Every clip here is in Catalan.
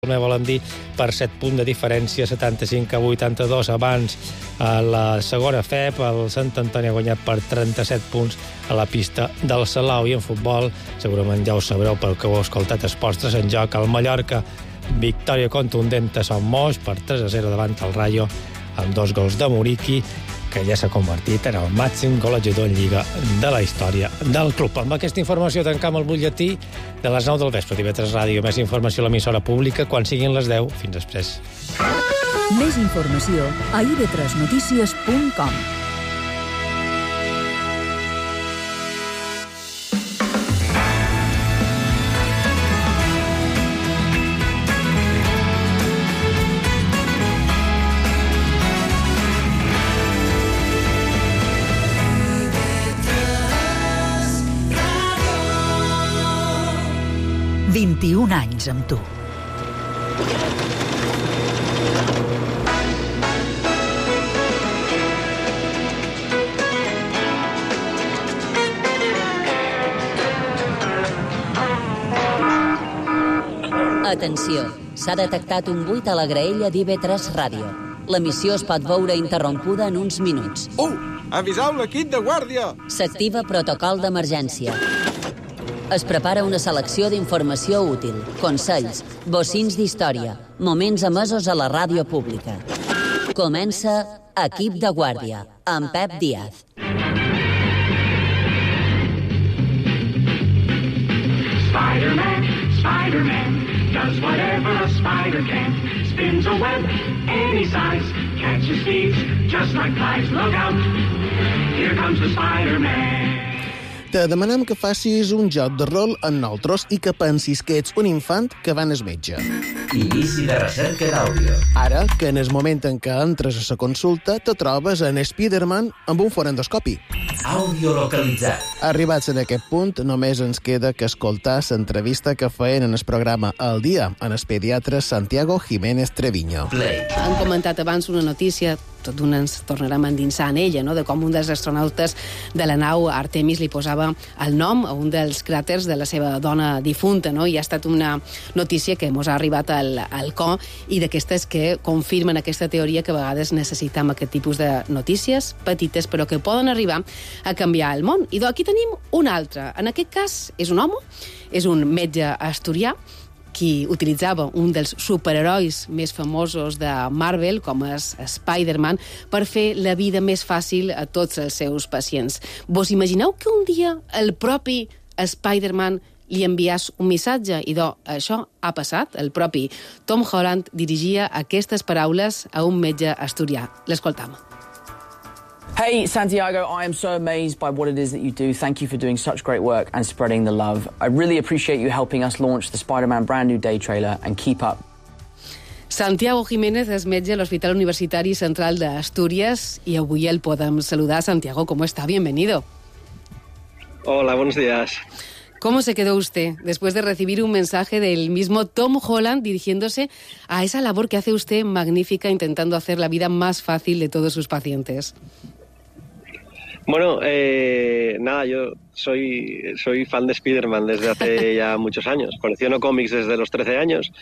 volen dir, per 7 punts de diferència, 75-82. Abans, a la segona FEP, el Sant Antoni ha guanyat per 37 punts a la pista del Salau. I en futbol, segurament ja ho sabreu pel que heu escoltat, Esports 3 en joc. El Mallorca, victòria contundent a Son Moix per 3-0 davant el Rayo, amb 2 gols de Muriqui, que ja s'ha convertit en el màxim golejador en Lliga de la història del club. Amb aquesta informació tancam el butlletí de les 9 del vespre. TV3 Ràdio, més informació a l'emissora pública quan siguin les 10. Fins després. Més informació a ib3notícies.com. ...21 anys amb tu. Atenció, s'ha detectat un buit a la graella d'IB3 Ràdio. L'emissió es pot veure interrompuda en uns minuts. Aviseu l'equip de guàrdia! S'activa protocol d'emergència. Es prepara una selecció d'informació útil, consells, bocins d'història, moments emesos a la ràdio pública. Comença Equip de Guàrdia, amb Pep Díaz. Spider-Man, Spider-Man, does whatever a spider can. Spins a web any size, catches thieves just like flies. Look out, here comes the Spider-Man. Te demanem que facis un joc de rol amb nosaltres i que pensis que ets un infant que va al metge. Inici de recerca d'àudio. Ara, que en el moment en què entres a la consulta, te trobes en Spider-Man amb un forendoscopi. Àudio localitzat. Arribats en aquest punt, només ens queda que escoltar l'entrevista que feien en el programa El Dia, en el pediatre Santiago Jiménez Treviño. Play. Han comentat abans una notícia, tot d'una ens tornarem a endinsar en ella, no? De com un dels astronautes de la nau Artemis li posava el nom a un dels cràters de la seva dona difunta, no? I ha estat una notícia que ens ha arribat al cor i d'aquestes que confirmen aquesta teoria que a vegades necessitem aquest tipus de notícies petites però que poden arribar a canviar el món. I aquí tenim un altre. En aquest cas és un home, és un metge asturià qui utilitzava un dels superherois més famosos de Marvel, com és Spider-Man, per fer la vida més fàcil a tots els seus pacients. Vos imagineu que un dia el propi Spider-Man li enviàs un missatge? I això ha passat. El propi Tom Holland dirigia aquestes paraules a un metge asturià. L'escoltam. Hey, Santiago, I am so amazed by what it is that you do. Thank you for doing such great work and spreading the love. I really appreciate you helping us launch the Spider-Man brand new day trailer and keep up. Santiago Jiménez és metge a l'Hospital Universitari Central de Asturias y avui el podem saludar. Santiago, ¿cómo está? Bienvenido. Hola, buenos días. ¿Cómo se quedó usted después de recibir un mensaje del mismo Tom Holland dirigiéndose a esa labor que hace usted magnífica intentando hacer la vida más fácil de todos sus pacientes? Bueno, nada, yo soy fan de Spider-Man desde hace ya muchos años. Colecciono cómics desde los 13 años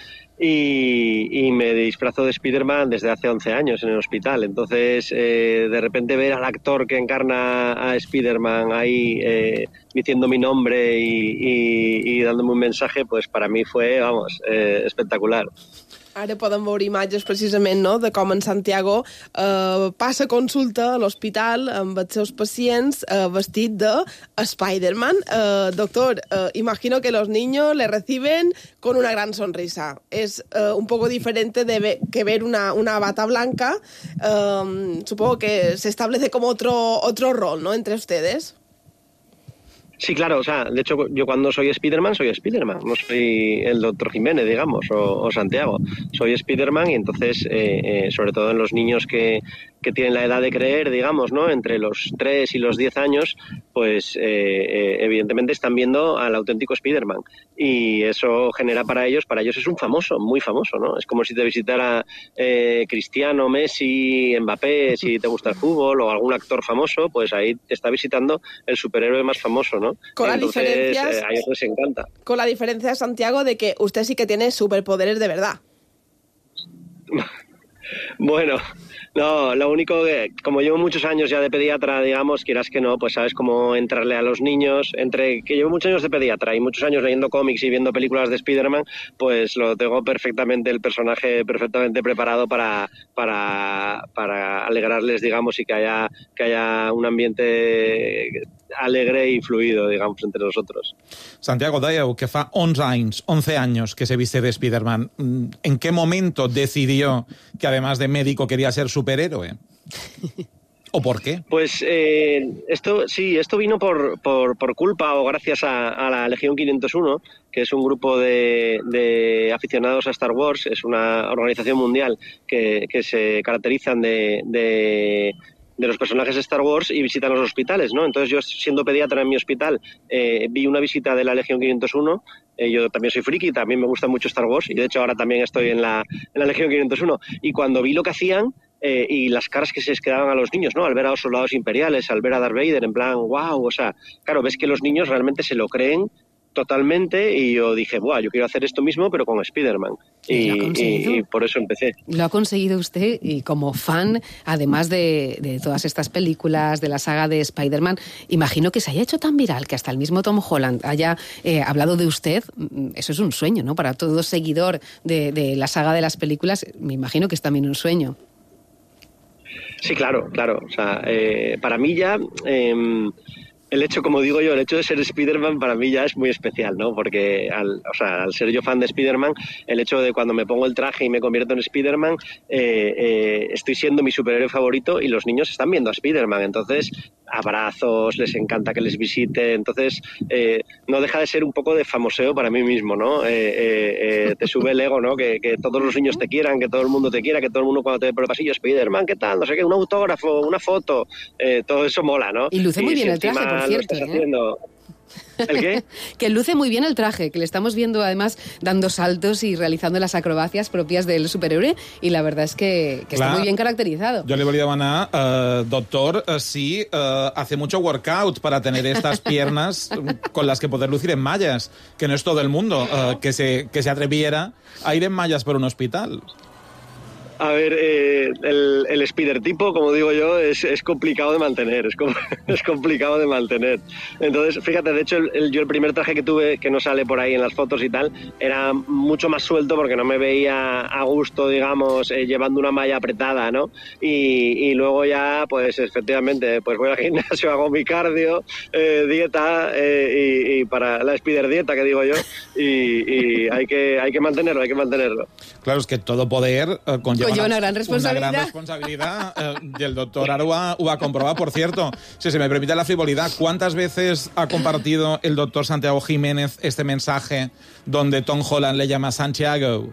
y me disfrazo de Spider-Man desde hace 11 años en el hospital. Entonces, de repente ver al actor que encarna a Spider-Man ahí diciendo mi nombre y dándome un mensaje, pues para mí fue, espectacular. Ara podem veure imatges precisament, no?, de com en Santiago passa consulta a l'hospital amb els seus pacients vestit de Spider-Man. Doctor, imagino que los niños le reciben con una gran sonrisa. Es un poco diferente que ver una bata blanca. Supongo que se establece como otro rol, ¿no?, entre ustedes. Sí, claro, o sea, de hecho yo cuando soy Spider-Man, no soy el doctor Jiménez, digamos, o Santiago, soy Spider-Man y entonces, sobre todo en los niños que tienen la edad de creer, digamos, ¿no?, entre los 3 y los 10 años, pues evidentemente están viendo al auténtico Spider-Man y eso genera para ellos es un famoso, muy famoso, ¿no? Es como si te visitara Cristiano, Messi, Mbappé, si te gusta el fútbol o algún actor famoso, pues ahí te está visitando el superhéroe más famoso, ¿no? Entonces, a ellos les encanta. Con la diferencia, Santiago, de que usted sí que tiene superpoderes de verdad. Bueno, no, lo único que, como llevo muchos años ya de pediatra, digamos, quieras que no, pues sabes cómo entrarle a los niños. Entre que llevo muchos años de pediatra y muchos años leyendo cómics y viendo películas de Spider-Man, pues lo tengo perfectamente, el personaje perfectamente preparado para alegrarles, digamos, y que haya un ambiente alegre y fluido, digamos, entre nosotros. Santiago, dèieu que fa 11 años que se viste de Spider-Man. ¿En qué momento decidió que además de médico quería ser superhéroe? ¿O por qué? Pues esto vino por culpa o gracias a la Legión 501, que es un grupo de aficionados a Star Wars. Es una organización mundial que se caracterizan de los personajes de Star Wars y visitan los hospitales, ¿no? Entonces yo, siendo pediatra en mi hospital, vi una visita de la Legión 501. Yo también soy friki, también me gusta mucho Star Wars y de hecho ahora también estoy en la Legión 501. Y cuando vi lo que hacían y las caras que se les quedaban a los niños, ¿no? Al ver a los soldados imperiales, al ver a Darth Vader, en plan, wow, o sea, claro, ves que los niños realmente se lo creen totalmente y yo dije, buah, yo quiero hacer esto mismo pero con Spider-Man y por eso empecé. Lo ha conseguido usted y como fan, además de todas estas películas, de la saga de Spider-Man, imagino que se haya hecho tan viral que hasta el mismo Tom Holland haya hablado de usted. Eso es un sueño, ¿no? Para todo seguidor de la saga de las películas, me imagino que es también un sueño. Sí, claro. O sea, para mí ya... el hecho, como digo yo, el hecho de ser Spider-Man para mí ya es muy especial, ¿no? Porque al ser yo fan de Spider-Man, el hecho de cuando me pongo el traje y me convierto en Spider-Man, estoy siendo mi superhéroe favorito y los niños están viendo a Spider-Man. Entonces, abrazos, les encanta que les visite. Entonces, no deja de ser un poco de famoseo para mí mismo, ¿no? Te sube el ego, ¿no? Que todos los niños te quieran, que todo el mundo te quiera, que todo el mundo cuando te ve por el pasillo, Spider-Man, ¿qué tal? No sé qué, un autógrafo, una foto, todo eso mola, ¿no? Y luce muy bien el traje, por cierto, ¿El qué? Que luce muy bien el traje, que le estamos viendo además dando saltos y realizando las acrobacias propias del superhéroe y la verdad es que está muy bien caracterizado. Yo le volia demanar, doctor, si hace mucho workout para tener estas piernas con las que poder lucir en mallas, que no es todo el mundo que se atreviera a ir en mallas por un hospital. A ver, el Spider tipo, como digo yo, es complicado de mantener, es complicado de mantener. Entonces, fíjate, de hecho, yo el primer traje que tuve, que no sale por ahí en las fotos y tal, era mucho más suelto porque no me veía a gusto, digamos, llevando una malla apretada, ¿no? Y luego ya, pues, efectivamente, pues voy al gimnasio, hago mi cardio, dieta, y para la Spider dieta, que digo yo, y hay que mantenerlo. Claro, es que todo poder conlleva una gran responsabilidad. Una gran responsabilidad y el doctor Arua ho va a comprobar. Por cierto, si se me permite la frivolidad, ¿cuántas veces ha compartido el doctor Santiago Jiménez este mensaje donde Tom Holland le llama Santiago?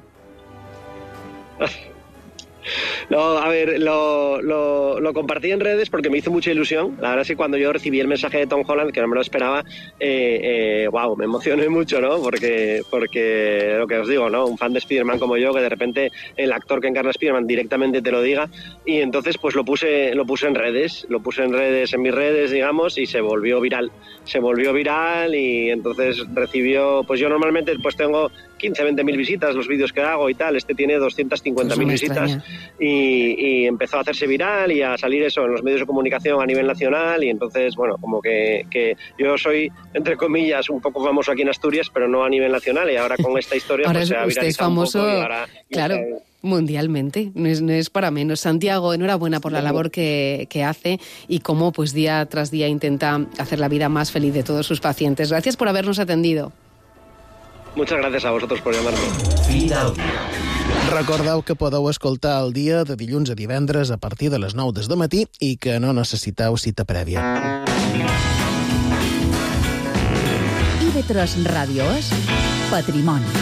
No, a ver, lo compartí en redes porque me hizo mucha ilusión. La verdad es que cuando yo recibí el mensaje de Tom Holland, que no me lo esperaba, me emocioné mucho, ¿no? Porque lo que os digo, ¿no? Un fan de Spider-Man como yo, que de repente el actor que encarna a Spider-Man directamente te lo diga. Y entonces pues lo puse en redes, en mis redes, digamos, y se volvió viral y entonces recibió, pues yo normalmente pues tengo 15-20 visitas los vídeos que hago y tal. Este tiene 250.000 visitas y empezó a hacerse viral y a salir eso en los medios de comunicación a nivel nacional y entonces, bueno, como que yo soy, entre comillas, un poco famoso aquí en Asturias, pero no a nivel nacional y ahora con esta historia ahora pues se ha viralizado es famoso, un poco y ahora, claro, mundialmente, no es para menos. Santiago, enhorabuena por la labor que hace y cómo pues día tras día intenta hacer la vida más feliz de todos sus pacientes. Gracias por habernos atendido. Muchas gracias a vosotros por llamarme. Recordeu que podeu escoltar el dia de dilluns a divendres a partir de les 9 des de matí i que no necessiteu cita prèvia. IB3 Ràdio és Patrimoni.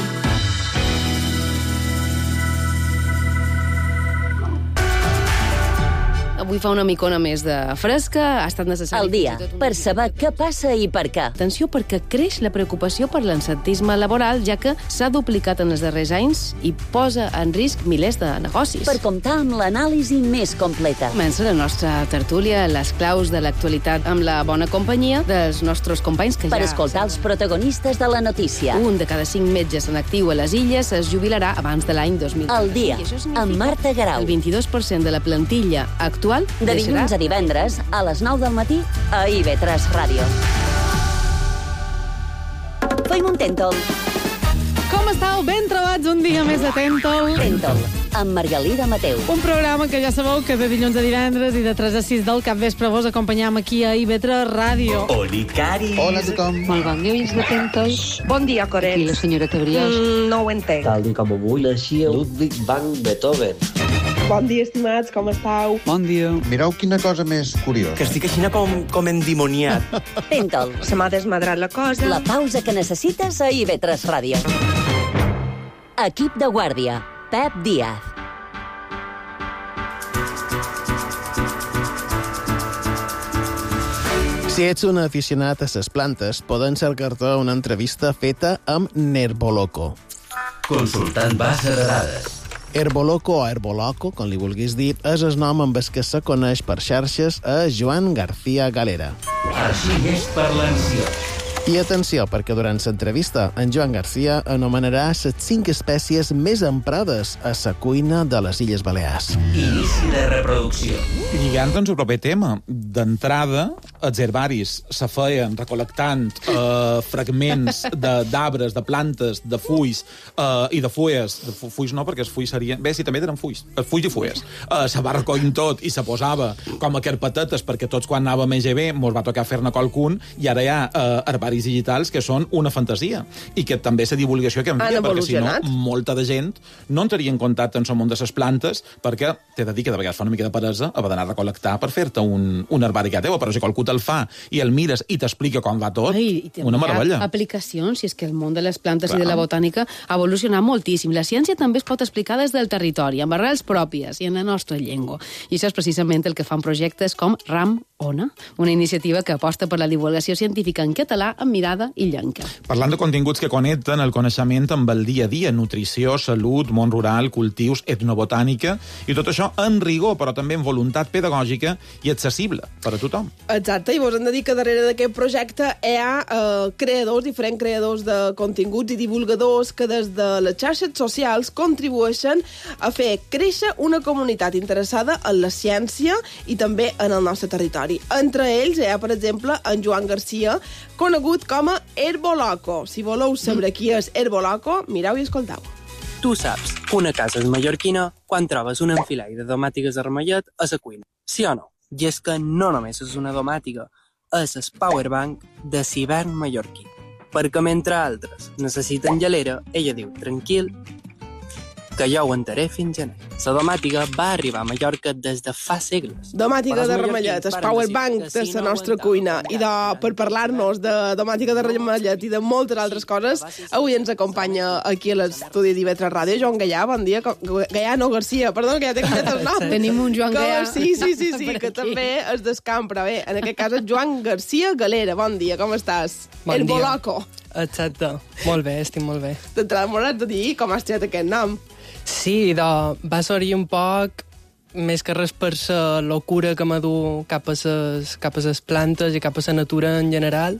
avui fa una micona més de fresca, ha estat necessari... Al dia, per saber què passa i per què. Atenció, perquè creix la preocupació per l'absentisme laboral, ja que s'ha duplicat en els darrers anys i posa en risc milers de negocis. Per comptar amb l'anàlisi més completa. Comença la nostra tertúlia, les claus de l'actualitat amb la bona companyia dels nostres companys que per escoltar els protagonistes de la notícia. Un de cada 5 metges en actiu a les Illes es jubilarà abans de l'any 2020. Al dia, amb Marta Garau. El 22% de la plantilla actual de dilluns a divendres a les 9 del matí a IB3 Ràdio. Feim un Tèntol. Com estàu? Ben trobats un dia més de Tèntol. Tèntol, amb Margalida Mateu. Un programa que ja sabeu que de dilluns a divendres i de 3 a 6 del capvespre vos acompanyam aquí a IB3 Ràdio. Olicari. Hola a tothom. Molt bon dia, de Tèntol. Bon dia, Coret. I la senyora Cabriós. No ho entenc. Tal com avui naixia Ludwig van Beethoven. Bon dia, estimats, com estàu? Bon dia. Mireu quina cosa més curiosa. Que estic així com endimoniat. Tèntol. Se m'ha desmadrat la cosa. La pausa que necessites a IB3 Ràdio. Equip de guàrdia. Pep Díaz. Si ets un aficionat a ses plantes, poden cercar-te una entrevista feta amb Nerboloco. Consultant base de dades. Herboloco o Herboloco, com li vulguis dir, és el nom amb el que se coneix per xarxes a Joan García Galera. Així és per l'ansiós. I atenció, perquè durant l'entrevista en Joan García anomenarà les 5 espècies més emprades a la cuina de les Illes Balears. Inici de reproducció. Lligant amb el proper tema, d'entrada, els herbaris se feien recol·lectant fragments d'arbres, de plantes, de fulls i de fulles. De fulls no, perquè els fulls serien... Bé, sí, també eren fulls. Fulls i fulles. Se va recollint tot i se posava com a carpetetes, perquè tots quan anàvem a EGB mos va tocar fer-ne qualcun, i ara hi ha herbaris digitals que són una fantasia i que també és la divulgació que envia, perquè si no, molta de gent no entraria en contacte amb el món de les plantes, perquè t'he de dir que de vegades fa una mica de peresa haver d'anar a recol·lectar per fer-te un herbari que teu, però si qualcú te'l fa i el mires i t'explica com va tot, una meravella. Aplicacions, si és que el món de les plantes i de la botànica ha evolucionat moltíssim. La ciència també es pot explicar des del territori, amb arrels pròpies i en la nostra llengua. I això és precisament el que fan projectes com RAM Ona, una iniciativa que aposta per la divulgació científica en català amb mirada i llenca. Parlant de continguts que connecten el coneixement amb el dia a dia, nutrició, salut, món rural, cultius, etnobotànica, i tot això en rigor, però també en voluntat pedagògica i accessible per a tothom. Exacte, i vos hem de dir que darrere d'aquest projecte hi ha diferents creadors de continguts i divulgadors que des de les xarxes socials contribueixen a fer créixer una comunitat interessada en la ciència i també en el nostre territori. Entre ells hi ha, per exemple, en Joan García, conegut com a Herboloco. Si voleu saber qui és Herboloco, mireu i escoltau. Tu saps que una casa és mallorquina quan trobes un enfilall de domàtiques de ramellet a la cuina. Sí o no? I és que no només és una domàtica, és el powerbank de l'hivern mallorquí. Perquè, mentre altres necessiten gelera, ella diu, tranquil, que jo ho entaré fins gener. La domàtica va arribar a Mallorca des de fa segles. Domàtica de ramellet, el powerbank de la nostra cuina. I per parlar-nos de domàtica de ramellet i de moltes altres coses, avui ens acompanya aquí a l'estudi d'IV3 Ràdio Joan Gaià, bon dia. Gaià, no, Garcia, perdó, que ja t'he canviat el nom. Tenim un Joan Gaià. Sí, que també és d'Escamp, però bé, en aquest cas és Joan García Galera. Bon dia, com estàs? Bon dia. Herboloco. Exacte, molt bé, estic molt bé. D'entrada m'hauràs de dir com has triat aquest nom. Sí, va sortir un poc, més que res per la locura que m'ha dut cap a les plantes i cap a la natura en general,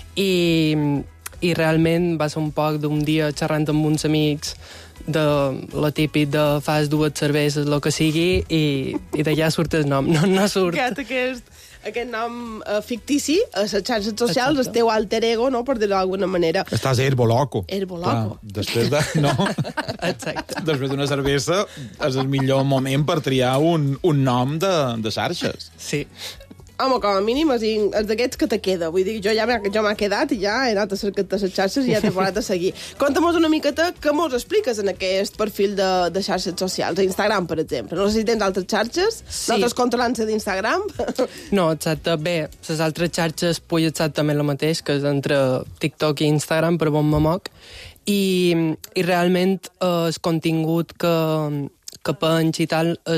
i realment va ser un poc d'un dia xerrant amb uns amics de lo típic de fas 2 cerveses, el que sigui, i d'allà surt el nom, no surt. Aquest nom fictici a les xarxes socials, el teu alter ego, no?, per dir-ho d'alguna manera. Estàs Herboloco. Herboloco. Després de... No? Exacte. Després d'una cervesa és el millor moment per triar un nom de xarxes. Sí. Home, com a mínim és d'aquests que te queda. Vull dir, jo m'ha quedat i ja he anat a cercar les xarxes i ja t'he parat a seguir. Conta-mos una miqueta què mos expliques en aquest perfil de xarxes socials. A Instagram, per exemple. No sé si tens altres xarxes? Sí. Nosaltres controlants d'Instagram? No, exacte. Bé, les altres xarxes puc exactament el mateix, que és entre TikTok i Instagram, per on me moc. I realment el contingut que penja i tal és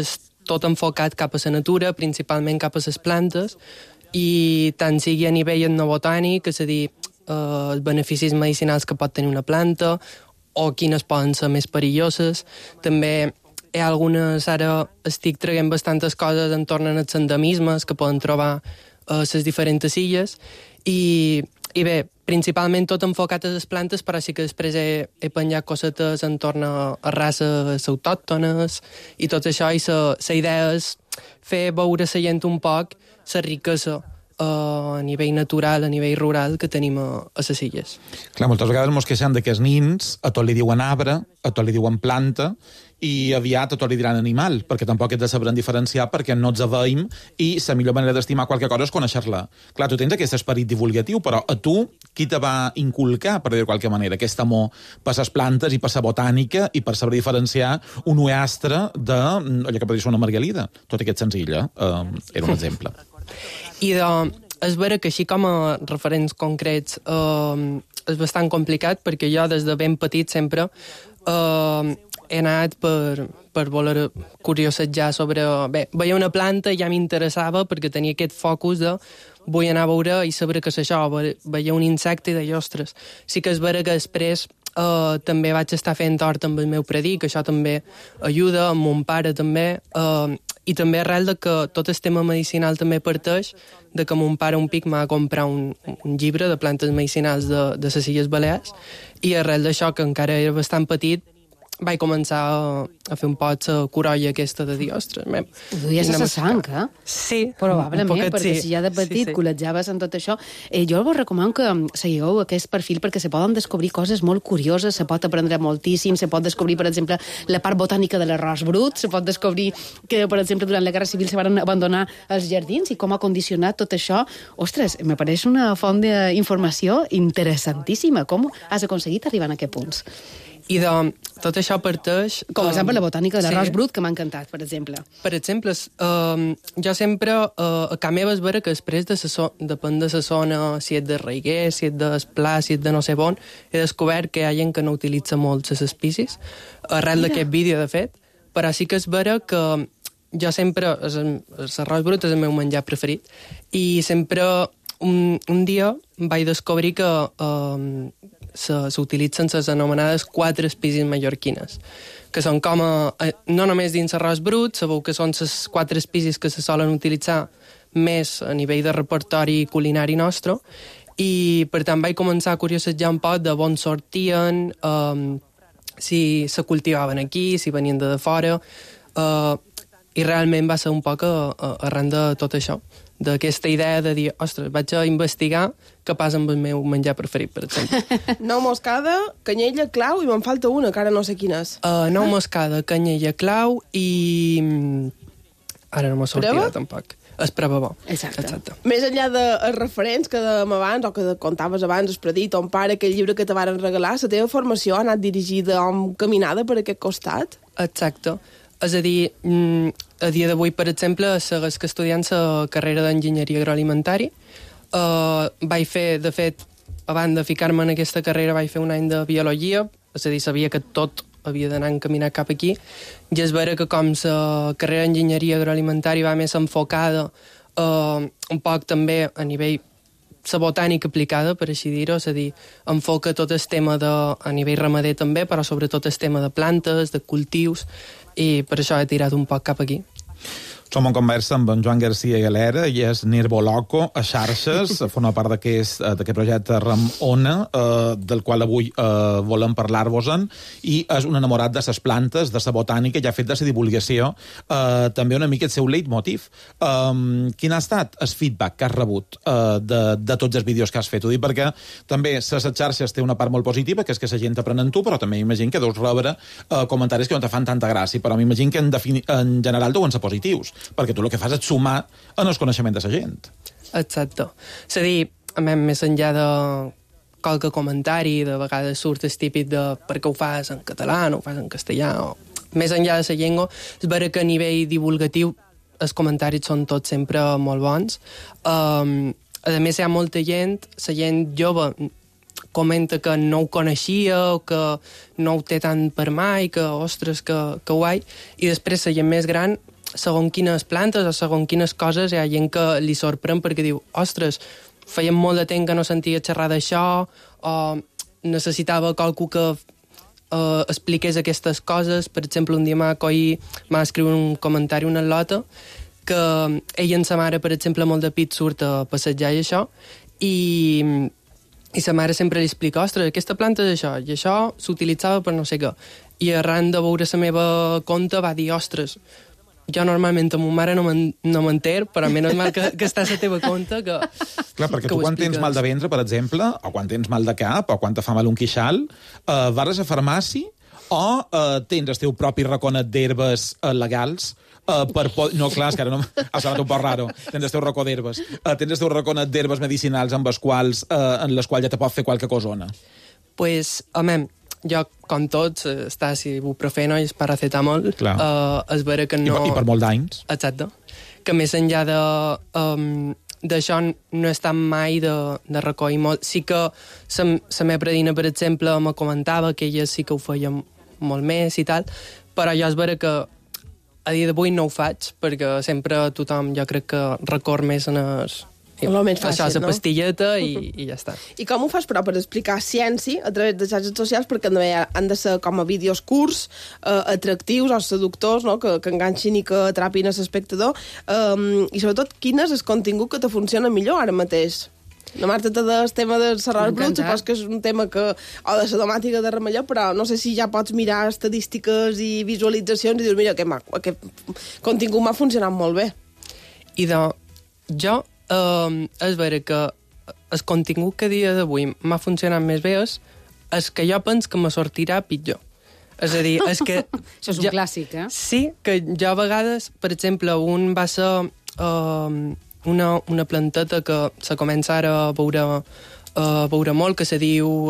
tot enfocat cap a la natura, principalment cap a les plantes, i tant sigui a nivell etnobotànic, és a dir, els beneficis medicinals que pot tenir una planta, o quines poden ser més perilloses. També hi ha algunes, ara estic traient bastantes coses entorn als endemismes que poden trobar a les diferents illes, i bé, principalment tot enfocat a les plantes, però sí que després he penjat cosetes entorn a races autòctones i tot això, i la idea és fer veure a la gent un poc la riquesa a nivell natural, a nivell rural que tenim a les illes. Clar, moltes vegades ens queixem que els nins a tot li diuen arbre, a tot li diuen planta, i aviat a tot li diran animal, perquè tampoc ets de saber diferenciar perquè no ens aveim, i la millor manera d'estimar qualque cosa és conèixer-la. Clar, tu tens aquest esperit divulgatiu, però a tu qui te va inculcar, per dir-ho de qualque manera, aquest amor per les plantes i per la botànica i per saber diferenciar un uastre d'allò que podria ser una margalida? Tot aquest senzill, era un exemple. I és vera que així com a referents concrets és bastant complicat, perquè jo des de ben petit sempre he anat per voler curiositjar sobre... Bé, veia una planta i ja m'interessava perquè tenia aquest focus de vull anar a veure i saber què és això. Veia un insecte i deia, ostres, sí que és vera que després també vaig estar fent hort amb el meu predí, que això també ajuda, amb mon pare també, i també arrel de que tot el tema medicinal també parteix de que mon pare un pic m'ha comprar un llibre de plantes medicinals de les Illes Balears, i arrel d'això, que encara era bastant petit, vaig començar a fer un pot la corolla aquesta de dir, ostres... Ho duies a la sang, eh? Sí, probablement, perquè si ja de petit col·legiaves en tot això. Jo vos recomano que seguiu aquest perfil perquè se poden descobrir coses molt curioses, se pot aprendre moltíssim, se pot descobrir, per exemple, la part botànica de l'arròs brut, se pot descobrir que, per exemple, durant la Guerra Civil se van abandonar els jardins i com ha condicionat tot això. Ostres, me pareix una font d'informació interessantíssima. Com has aconseguit arribar a aquests punts? I tot això parteix... Com, per exemple, la botànica de l'arròs brut, que m'ha encantat, per exemple. Per exemple, jo sempre, a casa meva és vera que després depèn de la zona, si és de Reiguer, si és d'Esplà, si és de no sé on, he descobert que hi ha gent que no utilitza molt les espicis, arrel d'aquest vídeo, de fet, però sí que és vera que jo sempre, l'arròs brut és el meu menjar preferit, i sempre un dia vaig descobrir que s'utilitzen les anomenades 4 espicis mallorquines, que són com no només dins l'arròs brut, sabeu que són les 4 espicis que se solen utilitzar més a nivell de repertori culinari nostre, i per tant vaig començar a curiositjar un poc de on sortien, si se cultivaven aquí, si venien de fora, i realment va ser un poc arran de tot això, d'aquesta idea de dir, ostres, vaig a investigar què passa amb el meu menjar preferit, per exemple. Nou moscada, canyella, clau, i me'n falta una, que ara no sé quina és. Nou moscada, canyella, clau i... Ara no m'ha sortit tampoc. Esprava bo. Exacte. Més enllà dels referents que dèiem abans, o que contaves abans, el predit, ton pare, aquell llibre que te varen regalar, la teva formació ha anat dirigida o caminada per aquest costat? Exacte. És a dir, a dia d'avui, per exemple, segueix estudiant la carrera d'enginyeria agroalimentari. Vaig fer, de fet, abans de ficar-me en aquesta carrera, vaig fer un any de biologia, és a dir, sabia que tot havia d'anar encaminat cap aquí, i és vera que com la carrera d'enginyeria agroalimentari va més enfocada un poc també a nivell la botànica aplicada, per així dir-ho, és a dir, enfoca tot el tema a nivell ramader també, però sobretot el tema de plantes, de cultius, i per això he tirat un poc cap aquí. Som en conversa amb en Joan García Galera, i és Nervo Loco a xarxes, forma part d'aquest projecte Ramona, del qual avui volem parlar-vos-en, i és un enamorat de les plantes, de la botànica, i ha fet de la divulgació també una mica el seu leitmotiv. Quin ha estat el feedback que has rebut de tots els vídeos que has fet? Ho dic perquè també les xarxes té una part molt positiva, que és que la gent t'aprèn en tu, però també imagino que deus rebre comentaris que no te fan tanta gràcia, però m'imagino que en general deuen ser positius, perquè tu el que fas és sumar en el coneixement de la gent. Exacte. És a dir, més enllà de qualque comentari, de vegades surt el típic de per què ho fas en català, no ho fas en castellà, o més enllà de la llengua, és vera que a nivell divulgatiu els comentaris són tots sempre molt bons. A més, hi ha molta gent, la gent jove comenta que no ho coneixia o que no ho té tant per mai, que, ostres, que guai, i després la gent més gran segons quines plantes o segons quines coses hi ha gent que li sorprèn perquè diu, ostres, feia molt de temps que no sentia xerrar d'això, o necessitava qualcú que expliqués aquestes coses. Per exemple, un dia m'ha escrit un comentari una lota que ella i sa mare, per exemple, molt de pit surt a passejar i això, i sa mare sempre li explica, ostres, aquesta planta és això, i això s'utilitzava per no sé què. I arran de veure la meva conta va dir, ostres, jo normalment amb ma mare no m'enter, però menys mal que està a la teva compte. Clar, perquè tu quan tens mal de ventre, per exemple, o quan tens mal de cap, o quan te fa mal un queixal, vas a farmàcia o tens el teu propi raconet d'herbes legals no, clar, és que ara no... Ha sonat un poc raro. Tens el teu racó d'herbes. Tens el teu raconet d'herbes medicinals en les quals ja te pot fer qualque cosona. Pues, home, jo, com tots, està si ibuprofeno i paracetamol, és vera que no... I per molt d'anys. Exacte. Que més enllà d'això no he estat mai de recollir molt. Sí que la meva predina, per exemple, me comentava que ella sí que ho feia molt més i tal, però jo és vera que a dia d'avui no ho faig, perquè sempre tothom, jo crec que recorre més en més fàcil, això, la pastilleta i ja està. I com ho fas, però, per explicar ciència a través de xarxes socials, perquè també han de ser com a vídeos curts, atractius o seductors, no? que enganxin i que atrapin l'espectador, i sobretot, quin és el contingut que te funciona millor ara mateix? La Marta te del tema de serrar el brut, supos que és un tema que... o de la domàtica de Remelló, però no sé si ja pots mirar estadístiques i visualitzacions i dius, mira, aquest contingut m'ha funcionat molt bé. I jo, és vera que el contingut que a dia d'avui m'ha funcionat més bé és que jo penso que me sortirà pitjor. És a dir, és que... Això és un clàssic, eh? Sí, que jo a vegades, per exemple, un va ser... una planteta que se comença ara a veure molt, que se diu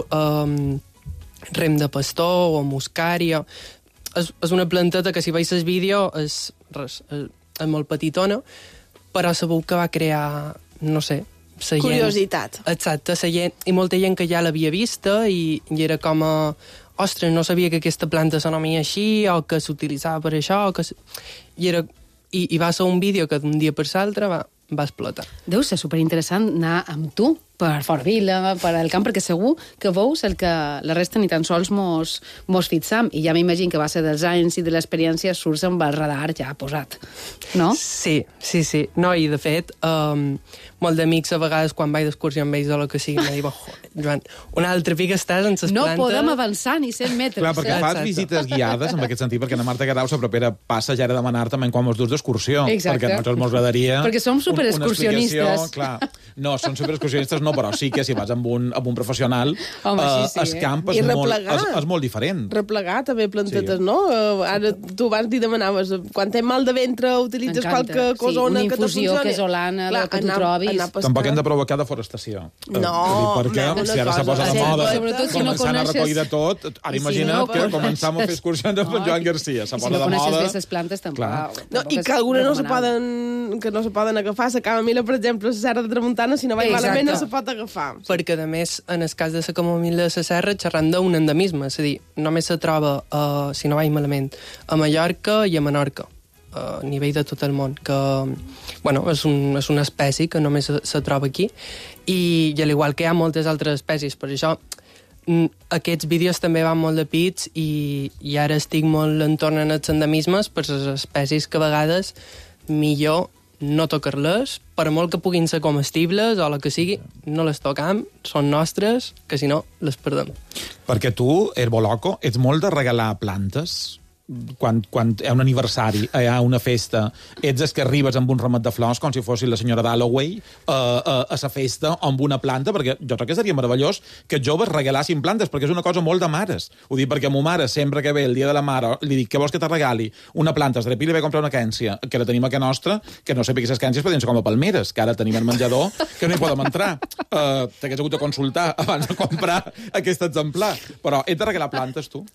rem de pastor o muscària. És una planteta que, si veus el vídeo, és molt petitona, però sabeu que va crear, no sé, la curiositat. Exacte, la gent, i molta gent que ja l'havia vista i era com a... Ostres, no sabia que aquesta planta s'anomia així o que s'utilitzava per això. I va ser un vídeo que d'un dia per l'altre va explotar. Deu ser superinteressant anar amb tu per Fort Vila, per al camp, perquè segur que veus el que la resta ni tan sols mos fixam. I ja m'imagino que va ser dels anys i de l'experiència surts amb el radar ja posat, no? Sí. No, i de fet, molt d'amics a vegades quan vaig d'excursió amb ells o el que sigui, me diuen, Joan, un altre pic estàs en ses plantes... No podem avançar ni 100 metres. Clar, perquè fas visites guiades, en aquest sentit, perquè la Marta Guerau, la propera passa ja era demanar també quan mos dus d'excursió. Exacte. Perquè a nosaltres mos agradaria... Perquè som superexcursionistes. Clar, no, són superexcursionistes no, però sí que si vas amb un professional, el camp és molt diferent. Replegar també plantetes, no? Ara tu abans t'hi demanaves, quan tens mal de ventre utilitzes qualque cosona que te funcioni. Una infusió casolana, la que tu trobis. Tampoc hem de provocar deforestació. No, perquè si ara se posa de moda, començant a recollir de tot, ara imagina't que començam a fer excursions amb Joan Garcia. Se posa de moda... Si no coneixes bé les plantes, tampoc. I que algunes no se poden agafar. La camamila, per exemple, la serra de Tramuntana, si no vaig malament, no se pot agafar. Perquè, a més, en el cas de la camamila de la serra, xerrant d'un endemisme, és a dir, només se troba, si no vaig malament, a Mallorca i a Menorca, a nivell de tot el món, que, bueno, és una espècie que només se troba aquí, i al igual que hi ha moltes altres espècies, per això aquests vídeos també van molt de pits i ara estic molt entorn en els endemismes per les espècies que a vegades millor no tocar-les, per molt que puguin ser comestibles o el que sigui, no les tocam, són nostres, que si no, les perdem. Perquè tu, Herboloco, ets molt de regalar plantes? Quan hi ha un aniversari, hi ha una festa, ets els que arribes amb un ramat de flors com si fossis la senyora Dalloway a la festa amb una planta, perquè jo crec que seria meravellós que els joves regalassin plantes, perquè és una cosa molt de mares. Ho dic perquè a ma mare, sempre que ve el dia de la mare, li dic, què vols que te regali? Una planta, es repili, ve a comprar una quència, que la tenim a casa nostra, que no sé per què les quències podien ser com a palmeres, que ara tenim el menjador, que no hi podem entrar. T'hagués hagut de consultar abans de comprar aquest exemplar. Però ets de regalar plantes, tu?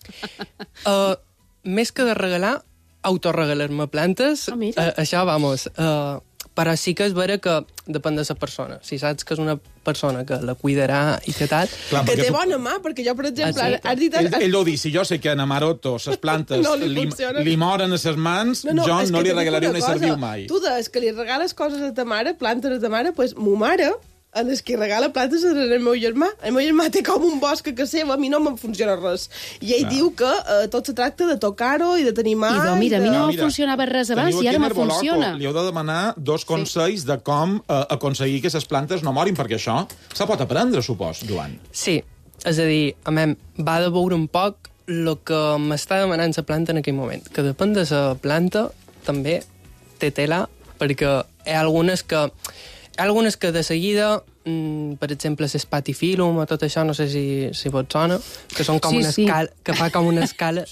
Més que de regalar, autoregalar-me plantes, això, vamos, Però sí que és vera que depèn de la persona. Si saps que és una persona que la cuidarà i que tal... Clar, que té bona mà, perquè jo, per exemple... Has dit... Ell ho diu, si jo sé que a Maroto les plantes No li moren a les mans, jo no li regalaré una serviu mai. Tu des que li regales coses a ta mare, plantes a ta mare, doncs mo mare... en els que regala plantes és el meu germà. El meu germà té com un bosc a casa seva, a mi no me'n funciona res. I ell diu que tot se tracta de tocar-ho i de tenir mà... I mira, a mi no funcionava res abans i ara me funciona. Li heu de demanar 2 consells de com aconseguir que les plantes no morin, perquè això se pot aprendre, supos, Joan. Sí, és a dir, va de veure un poc el que m'està demanant la planta en aquell moment, que depèn de la planta també té tela, perquè hi ha algunes que de seguida, per exemple, l'espatifilum o tot això, no sé si vos sona, que són com una escala, que fa com una escala.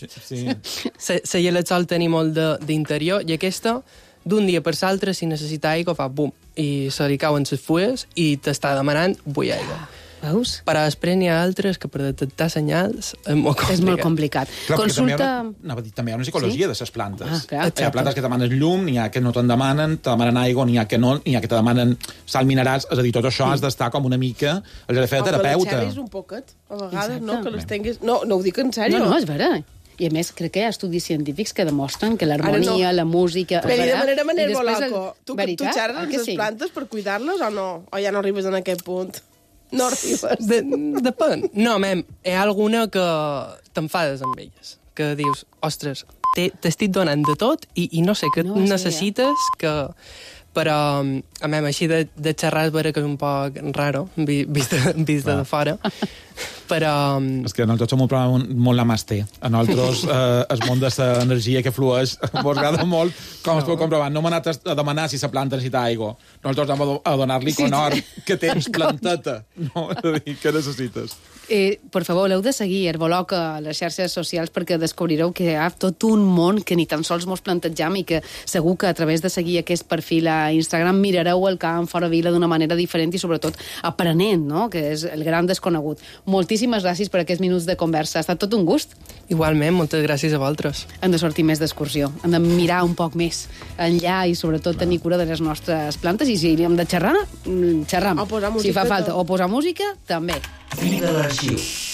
La llelet-sol tenir molt d'interior, i aquesta, d'un dia per l'altre, si necessita aigua, fa bum, i se li cauen les fulles i t'està demanant vull aigua. Veus? Però després n'hi ha altres que per detectar senyals és molt complicat. És molt complicat. Clar, consulta... També hi ha una psicologia de les plantes. Hi ha plantes que te demanen llum, n'hi ha que no te'n demanen, te demanen aigua, n'hi ha que no, n'hi ha que te demanen sal minerals. És a dir, tot això has d'estar com una mica el fer de terapeuta. O que les xerris un poquet, a vegades, no? Que les tinguis... No ho dic en sèrio. No, és vera. I a més, crec que hi ha estudis científics que demostren que l'harmonia, la música... Però de manera Bolaco, tu xerres amb les plantes per cuidar-les o no? O ja no arribes en aquest punt? No arribes. Depèn. No, hi ha alguna que t'enfades amb elles. Que dius, ostres, t'estic donant de tot i no sé, que necessites que... Però, així de xerrar és vera que és un poc raro, vist de fora. Però... És que nosaltres som un programa molt namaste. A nosaltres el món de l'energia que flueix mos agrada molt, com es pot comprovar. No m'ha anat a demanar si la planta necessita aigua. Nosaltres vam a donar-li conhort que tens planteta. No, és a dir, què necessites? Per favor, l'heu de seguir Herboloc a les xarxes socials perquè descobrireu que hi ha tot un món que ni tan sols mos plantejam i que segur que a través de seguir aquest perfil a Instagram mirareu el camp fora vila d'una manera diferent i sobretot aprenent, no? Que és el gran desconegut. Moltíssimes gràcies per aquests minuts de conversa. Ha estat tot un gust. Igualment, moltes gràcies a vosaltres. Hem de sortir més d'excursió, hem de mirar un poc més enllà i sobretot tenir cura de les nostres plantes i si hem de xerrar, xerram. Si fa falta. O posar música, també. Fi de l'arxiu.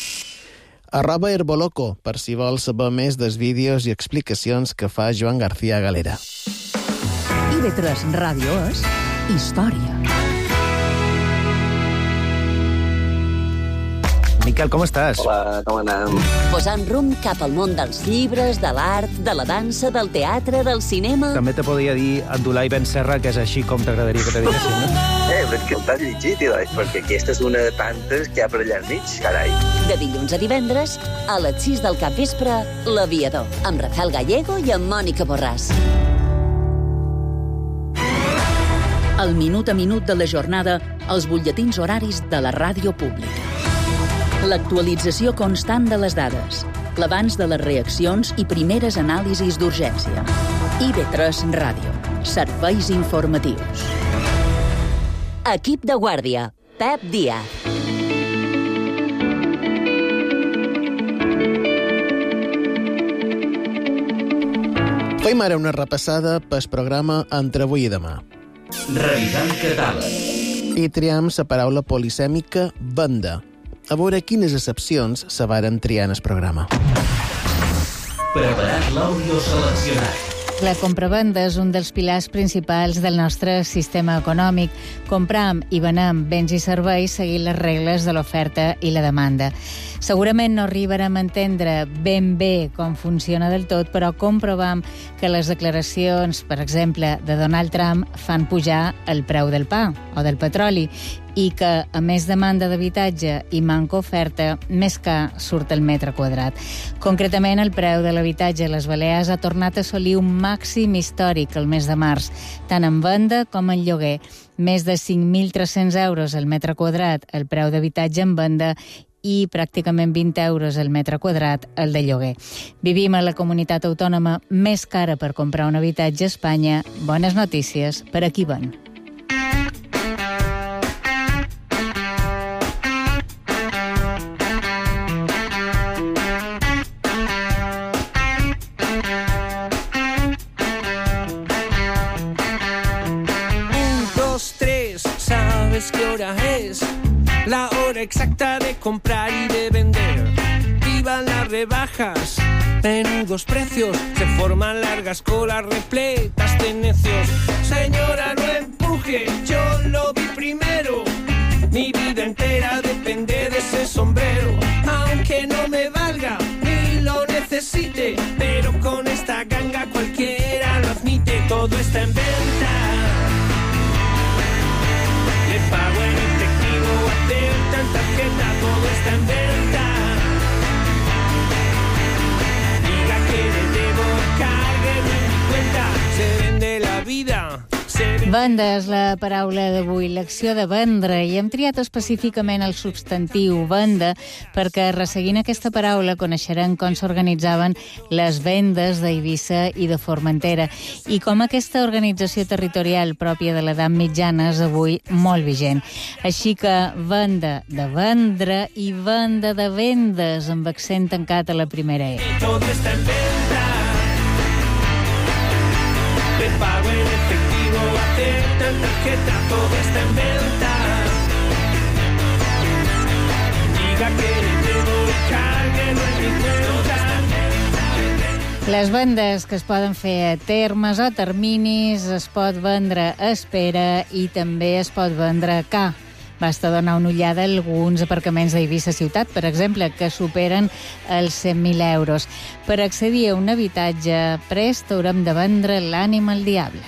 @Herboloco, per si vols saber més dels vídeos i explicacions que fa Joan García Galera. IB3 Ràdio és història. Miquel, com estàs? Hola, com anem? Posant rumb cap al món dels llibres, de l'art, de la dansa, del teatre, del cinema... També te podria dir Abdulai Ben Serra, que és així com t'agradaria que te diguessin, no? Però és que t'has llegit, perquè aquesta és una de tantes que hi ha per allà al mig, carai. De dilluns a divendres, a les 6 del capvespre, L'Aviador, amb Rafael Gallego i amb Mònica Borràs. El minut a minut de la jornada, els butlletins horaris de la ràdio pública. L'actualització constant de les dades, l'abans de les reaccions i primeres anàlisis d'urgència. IB3 Ràdio. Serveis informatius. Equip de guàrdia. Pep Díaz. Fem ara una repassada pel programa entre avui i demà. Revisant catàleg. I triam la paraula polisèmica venda. A veure quines excepcions se varen triar en el programa. Preparat l'àudio seleccionat. La compravenda és un dels pilars principals del nostre sistema econòmic. Compram i venem béns i serveis seguint les regles de l'oferta i la demanda. Segurament no arribarem a entendre ben bé com funciona del tot, però comprovam que les declaracions, per exemple, de Donald Trump fan pujar el preu del pa o del petroli i que, a més demanda d'habitatge i manca oferta, més car surt el metre quadrat. Concretament, el preu de l'habitatge a les Balears ha tornat a assolir un màxim històric el mes de març, tant en venda com en lloguer. Més de 5.300 euros el metre quadrat el preu d'habitatge en venda i pràcticament 20 euros el metre quadrat el de lloguer. Vivim a la comunitat autònoma més cara per comprar un habitatge a Espanya. Bones notícies per a qui ven. sabes qué hora es, la hora exacta de comprar y de vender. Vivan las rebajas, menudos precios, se forman largas colas repletas de necios. Señora, no empuje, yo lo vi primero. Mi vida entera depende de ese sombrero, aunque no me valga ni lo necesite, pero con esta ganga cualquiera lo admite. Todo está en venta. Le pago en efectivo, acepta en tarjeta, todo está en venta. Diga que le debo, cárguelo en mi cuenta. Se vende la vida. Venda és la paraula d'avui, l'acció de vendre, i hem triat específicament el substantiu venda perquè, resseguint aquesta paraula, coneixerem com s'organitzaven les vendes d'Eivissa i de Formentera i com aquesta organització territorial pròpia de l'edat mitjana és avui molt vigent. Així que venda de vendre i venda de vendes, amb accent tancat a la primera E. Todo está en venta. Le pago en efectivo, acepta en tarjeta, todo está en venta. Diga que le debo, cárguelo en mi cuenta. Les vendes que es poden fer a termes o terminis, es pot vendre a espera i també es pot vendre a ca. Basta donar una ullada a alguns aparcaments d'Eivissa ciutat, per exemple, que superen els 100.000 euros. Per accedir a un habitatge prest haurem de vendre l'ànima al diable.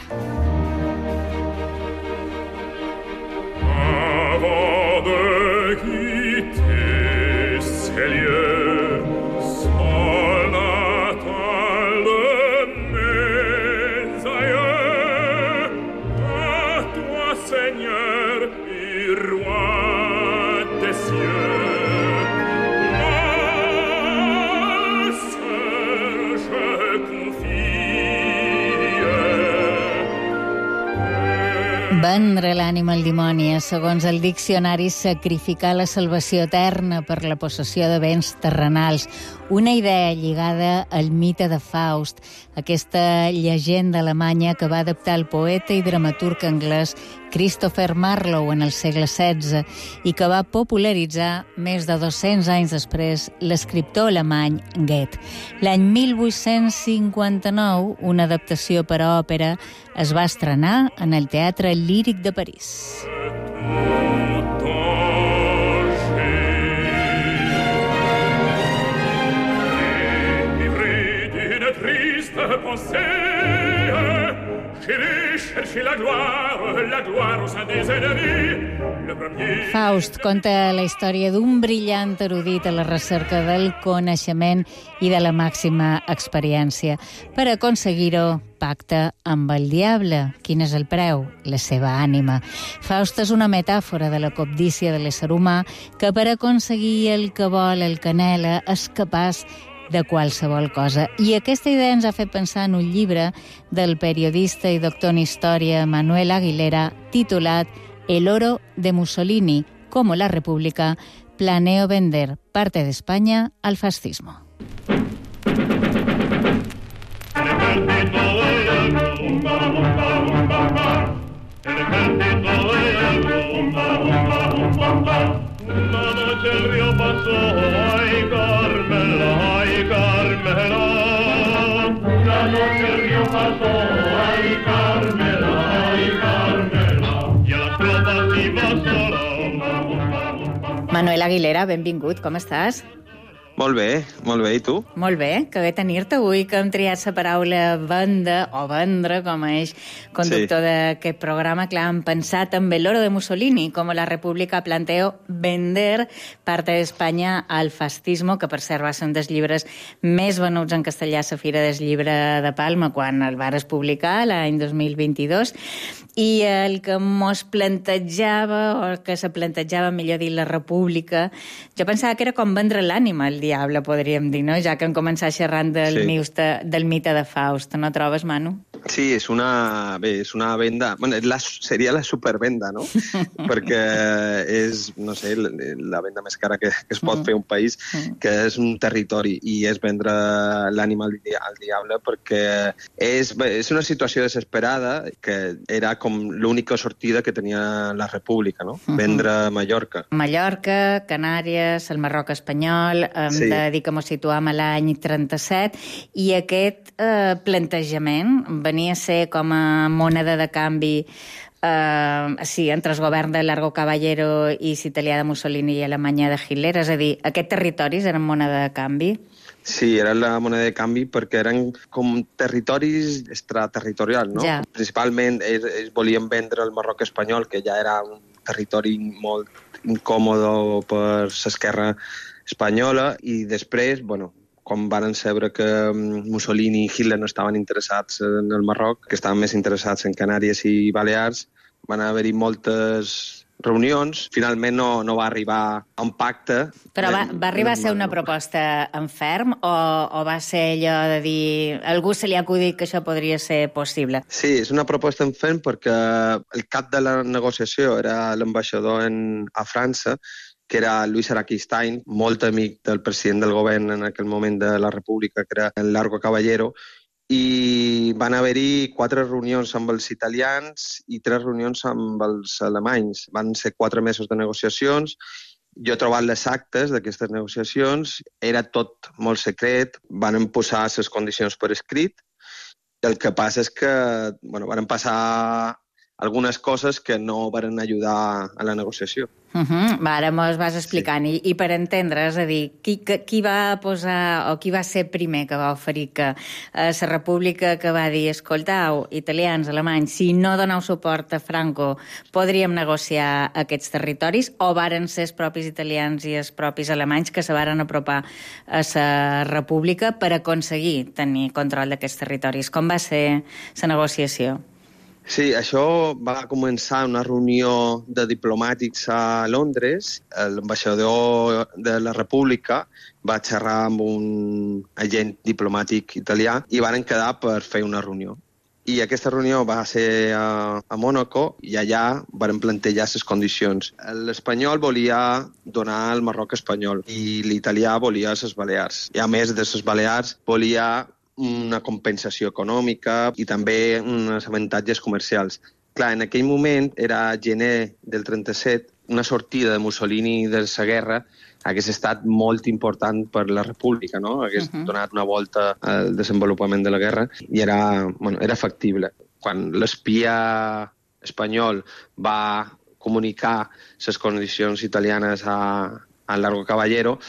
Vendre l'ànima al dimoni és, segons el diccionari, sacrificar la salvació eterna per la possessió de béns terrenals. Una idea lligada al mite de Faust, aquesta llegenda alemanya que va adaptar el poeta i dramaturg anglès Christopher Marlowe en el segle XVI i que va popularitzar més de 200 anys després l'escriptor alemany Goethe. L'any 1859, una adaptació per a òpera es va estrenar en el Teatre Líric de París. Faust conta la història d'un brillant erudit a la recerca del coneixement i de la màxima experiència. Per aconseguir-ho, pacta amb el diable. Quin és el preu? La seva ànima. Faust és una metàfora de la cobdícia de l'ésser humà que per aconseguir el que vol, el que anhela, és capaç de qualsevol cosa. I aquesta idea ens ha fet pensar en un llibre del periodista i doctor en història Manuel Aguilera titulat El oro de Mussolini, como la República planeó vender parte de España al fascismo. Una noche el río pasó, ay Carmela, ay Carmela. Una noche el río pasó, ay Carmela, ay Carmela. I a les tropas iba sola. Manuel Aguilera, benvingut, com estàs? Molt bé, i tu? Molt bé, que bé tenir-te avui, que hem triat la paraula venda, o vendre, com és conductor d'aquest programa. Clar, hem pensat en el oro de Mussolini, com la República planteó vender parte d'Espanya al fascismo, que per cert va ser un dels llibres més venuts en castellà a la Fira del Llibre de Palma, quan el vares publicar, l'any 2022, i el que mos plantejava, o que se plantejava, millor dir, la República, jo pensava que era com vendre l'ànima al diable, podríem dir, no? Ja que hem començat xerrant del mite de Faust. No trobes, Manu? Sí, és una venda... Bueno, seria la supervenda, no? Perquè és, no sé, la venda més cara que es pot fer un país, que és un territori, i és vendre l'ànima al diable, perquè és una situació desesperada, que era com com l'única sortida que tenia la República, no? Vendre Mallorca. Mallorca, Canàries, el Marroc espanyol, hem de dir que ens situam a l'any 37, i aquest plantejament venia a ser com a moneda de canvi entre el govern de Largo Caballero i l'italià de Mussolini i Alemanya de Hitler, és a dir, aquests territoris eren moneda de canvi? Sí, era la moneda de canvi perquè eren com territoris extraterritorials, no? Ja. Principalment ells volien vendre el Marroc espanyol, que ja era un territori molt incòmode per l'esquerra espanyola, i després, quan van saber que Mussolini i Hitler no estaven interessats en el Marroc, que estaven més interessats en Canàries i Balears, van haver-hi moltes reunions. Finalment no va arribar a un pacte. Però va arribar a ser una proposta en ferm o va ser allò de dir algú se li ha acudit que això podria ser possible? Sí, és una proposta en ferm perquè el cap de la negociació era l'ambaixador a França, que era Luis Araquistain, molt amic del president del govern en aquell moment de la República, que era el Largo Caballero, i van haver-hi 4 reunions amb els italians i 3 reunions amb els alemanys. Van ser 4 mesos de negociacions. Jo he trobat les actes d'aquestes negociacions, era tot molt secret, van posar les condicions per escrit. El que passa és que van passar algunes coses que no van ajudar a la negociació. Ara mos vas explicant. I per entendre, és a dir, qui va posar o qui va ser primer que va oferir que la República que va dir, escoltau, italians, alemanys, si no doneu suport a Franco, podríem negociar aquests territoris, o varen ser els propis italians i els propis alemanys que se varen apropar a la República per aconseguir tenir control d'aquests territoris? Com va ser la negociació? Sí, això va començar una reunió de diplomàtics a Londres. L'ambaixador de la República va xerrar amb un agent diplomàtic italià i van quedar per fer una reunió. I aquesta reunió va ser a Mònaco i allà van plantejar les condicions. L'espanyol volia donar el Marroc espanyol i l'italià volia les Balears. I a més de les Balears volia una compensació econòmica i també uns avantatges comercials. Clar, en aquell moment, era gener del 37, una sortida de Mussolini de la guerra hagués estat molt important per la República, no? Hagués donat una volta al desenvolupament de la guerra i era factible. Quan l'espia espanyol va comunicar les condicions italianes a Largo Caballero,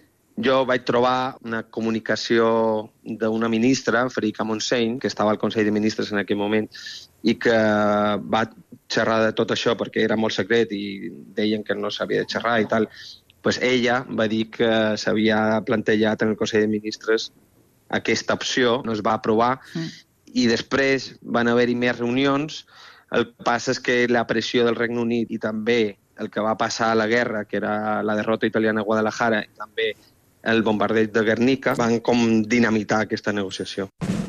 jo vaig trobar una comunicació d'una ministra, Federica Montseny, que estava al Consell de Ministres en aquell moment, i que va xerrar de tot això perquè era molt secret i deien que no s'havia de xerrar i tal. Pues ella va dir que s'havia plantejat en el Consell de Ministres aquesta opció, no es va aprovar, i després van haver-hi més reunions. El que passa és que la pressió del Regne Unit i també el que va passar a la guerra, que era la derrota italiana a Guadalajara, i també el bombardeig de Guernica, van com dinamitar aquesta negociació.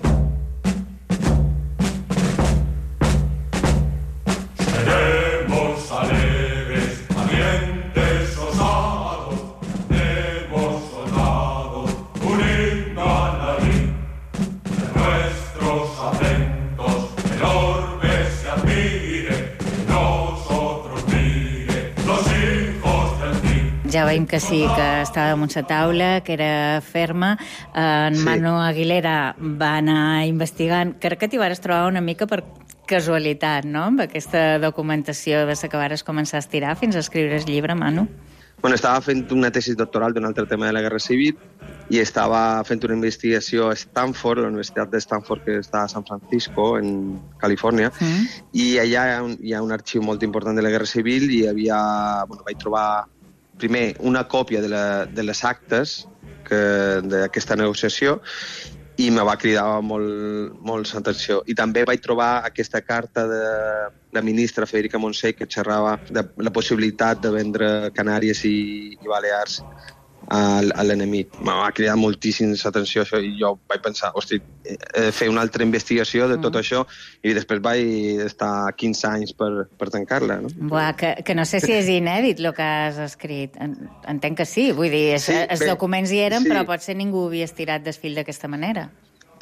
Seremos alegres, valientes, osados, demos soldados, un himno a la lid. De nuestros acentos el orbe se admire, nosotros mire, los hijos del Cid. Ja veiem que sí, que estàvem a la taula, que era ferma. En Manu Aguilera va anar investigant. Crec que t'hi vas trobar una mica per casualitat, no?, amb aquesta documentació de la que vares començar a estirar fins a escriure el llibre, Manu. Estava fent una tesi doctoral d'un altre tema de la Guerra Civil i estava fent una investigació a Stanford, la Universitat de Stanford, que està a San Francisco, en Califòrnia, i allà hi ha un arxiu molt important de la Guerra Civil i vaig trobar primer una còpia de les actes d'aquesta negociació i me va cridar molt l'atenció. I també vaig trobar aquesta carta de la ministra Federica Montseny que xerrava de la possibilitat de vendre Canàries i Balears a l'enemic. Me va cridar moltíssim l'atenció això i jo vaig pensar, hosti, he de fer una altra investigació de tot això i després vaig estar 15 anys per tancar-la. No? Buah, que no sé si és inèdit el que has escrit. Entenc que sí, vull dir, els documents hi eren, però potser ningú havia estirat del fil d'aquesta manera.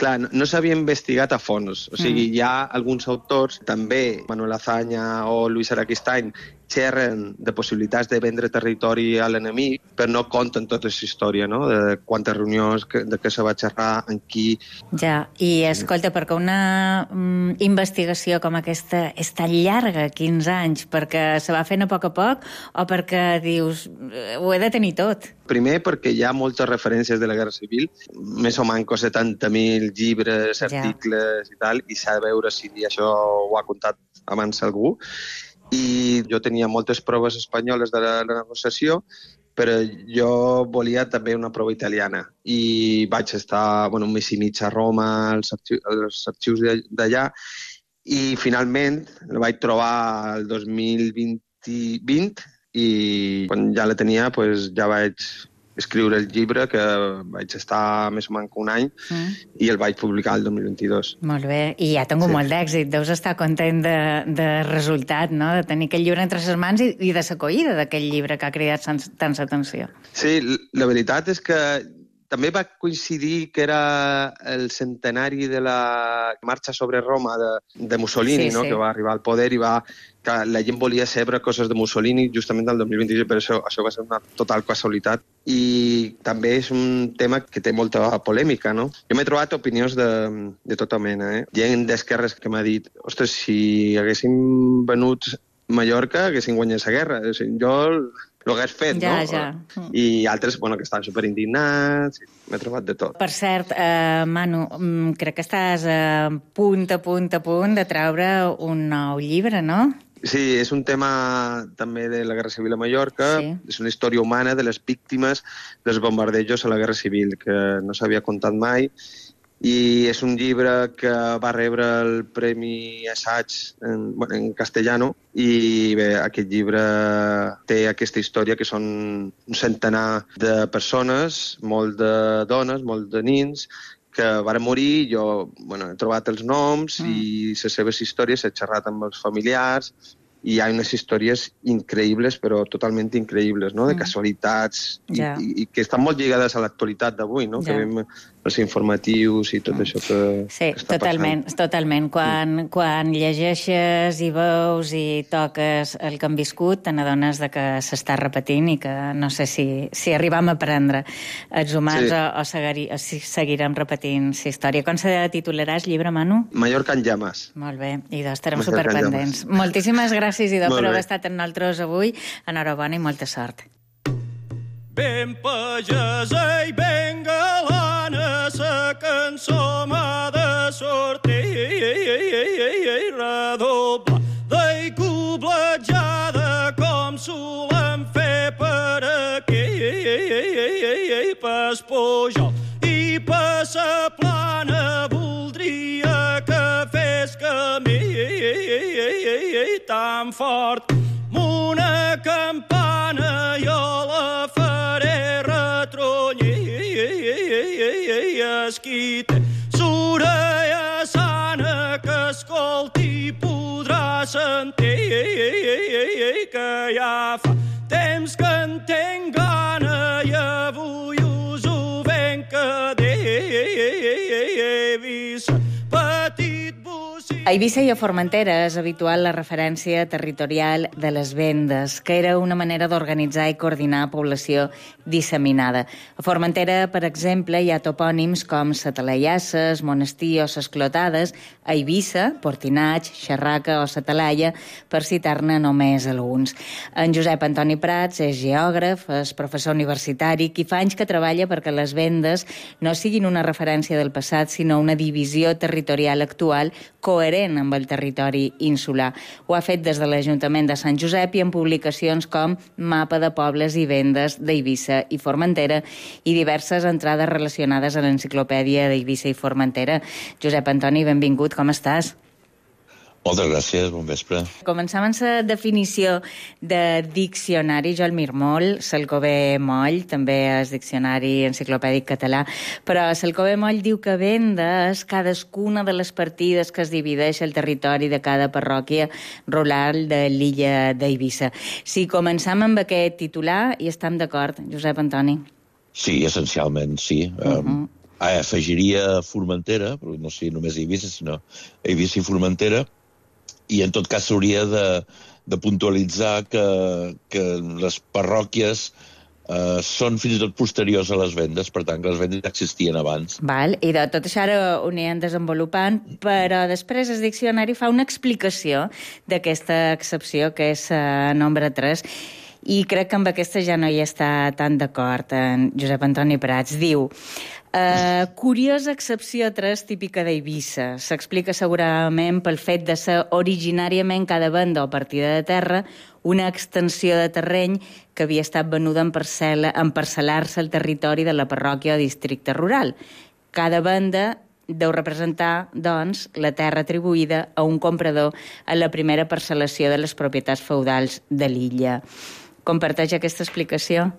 Clar, no s'havia investigat a fons. O sigui, hi ha alguns autors, també Manuel Azaña o Luis Araquistain, xerren de possibilitats de vendre territori a l'enemic, però no conten tota la història, no?, de quantes reunions, de què se va xerrar, en qui... Ja, i escolta, perquè una investigació com aquesta és tan llarga, 15 anys, perquè se va fent a poc, o perquè dius, ho he de tenir tot? Primer, perquè hi ha moltes referències de la Guerra Civil, més o manco 70.000 llibres, articles i tal, i s'ha de veure si això ho ha contat abans algú. I jo tenia moltes proves espanyoles de la negociació, però jo volia també una prova italiana. I vaig estar un mes i mig a Roma, als arxius d'allà, i finalment la vaig trobar el 2020 i quan ja la tenia ja vaig escriure el llibre, que vaig estar més o menys un any, i el vaig publicar el 2022. Molt bé, i ja ha tingut molt d'èxit. Deus estar content de resultat, no?, de tenir aquest llibre entre les mans i de l'acollida d'aquest llibre que ha cridat tanta atenció. Sí, la veritat és que també va coincidir que era el centenari de la marxa sobre Roma de Mussolini, no? Que va arribar al poder i que la gent volia saber coses de Mussolini justament el 2026, però això va ser una total casualitat. I també és un tema que té molta polèmica, no? Jo m'he trobat opinions de tota mena, Gent d'esquerres que m'ha dit, ostres, si haguéssim venut Mallorca, haguéssim guanyat la guerra. O sigui, jo ho hagués fet, no? Ja. I altres, que estaven superindignats, m'he trobat de tot. Per cert, Manu, crec que estàs a punt de treure un nou llibre, no? Sí, és un tema també de la Guerra Civil a Mallorca, és una història humana de les víctimes dels bombardejos a la Guerra Civil, que no s'havia contat mai, i és un llibre que va rebre el Premi Assaig en castellano, i bé, aquest llibre té aquesta història que són un centenar de persones, molt de dones, molt de nins, que van morir. Jo he trobat els noms i les seves històries, he xerrat amb els familiars, i hi ha unes històries increïbles, però totalment increïbles, no?, de casualitats, i que estan molt lligades a l'actualitat d'avui, no?, que veiem els informatius i tot això que està passant. Sí, totalment. Quan llegeixes i veus i toques el que han viscut, te n'adones que s'està repetint i que no sé si arribam a aprendre els humans o seguirem repetint la història. Com se titularà el llibre, Manu? Mallorca en llames. Molt bé, i estarem superpendents. Moltíssimes gràcies, Idò, per haver estat amb nosaltres avui. Enhorabona i molta sort. Ben pagesa i ben galana, sa cançó m'ha de sortir, redoblada i coblejada com solem fer per aquí, pas Pujol i pas sa plana, voldria que fes camí tan fort. Una campana jo la faré retronyir, esquite s'orella sana que escolti i podrà sentir que ja fa temps que en tenc gana i avui us ho venc a dir. A Eivissa i a Formentera és habitual la referència territorial de les vendes, que era una manera d'organitzar i coordinar població disseminada. A Formentera, per exemple, hi ha topònims com Satalayasses, Monestir o Ses Clotades, a Eivissa, Portinatx, Xerraca o Satalaia, per citar-ne només alguns. En Josep Antoni Prats és geògraf, és professor universitari, qui fa anys que treballa perquè les vendes no siguin una referència del passat, sinó una divisió territorial actual coherent amb el territori insular. Ho ha fet des de l'Ajuntament de Sant Josep i en publicacions com Mapa de Pobles i Vendes d'Eivissa i Formentera i diverses entrades relacionades a l'enciclopèdia d'Eivissa i Formentera. Josep Antoni, benvingut, com estàs? Moltes gràcies, bon vespre. Començam amb la definició de diccionari Joel Mirmol, Salcobé Moll, també és diccionari enciclopèdic català, però Salcobé Moll diu que venda és cadascuna de les partides que es divideix el territori de cada parròquia rural de l'illa d'Eivissa. Si començam amb aquest titular, hi estem d'acord, Josep Antoni? Sí, essencialment sí. Afegiria Formentera, però no sigui només Eivissa, sinó Eivissa i Formentera, i en tot cas s'hauria de puntualitzar que les parròquies són fins i tot posteriors a les vendes, per tant, que les vendes existien abans. Val, i de tot això ara ho anirem desenvolupant, però després el diccionari fa una explicació d'aquesta excepció, que és nombre 3, i crec que amb aquesta ja no hi està tan d'acord en Josep Antoni Prats. Diu, curiosa excepció 3 típica d'Eivissa. S'explica segurament pel fet de ser originàriament cada banda o partida de terra una extensió de terreny que havia estat venuda en parcel·lar-se el territori de la parròquia o districte rural. Cada banda deu representar, doncs, la terra atribuïda a un comprador en la primera parcel·lació de les propietats feudals de l'illa. Comparteix aquesta explicació?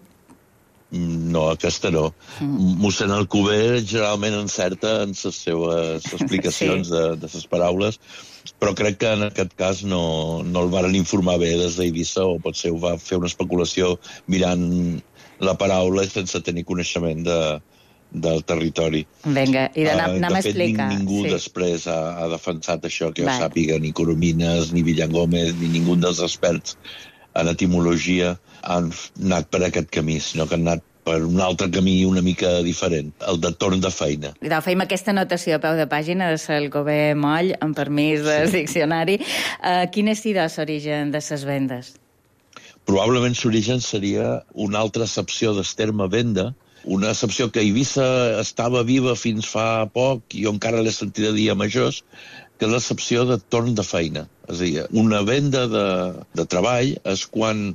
No, aquesta no. Mossèn Alcover generalment encerta en les seues explicacions de les paraules, però crec que en aquest cas no el varen informar bé des d'Eivissa, o potser ho va fer una especulació mirant la paraula sense tenir coneixement del territori. Vinga, i anem a explicar. De fet, ningú després ha defensat això, que jo sàpiga, ni Coromines, ni Villangómez, ni ningú dels experts en etimologia han anat per aquest camí, sinó que han anat per un altre camí una mica diferent, el de torn de feina. Fem aquesta anotació a peu de pàgina de Alcover Moll, amb permís del diccionari. Quin és l'origen de les vendes? Probablement l'origen seria una altra accepció del terme venda, una accepció que a Eivissa estava viva fins fa poc, i jo encara l'he sentit a dir a majors, que és l'accepció de torn de feina. És a dir, una venda de treball és quan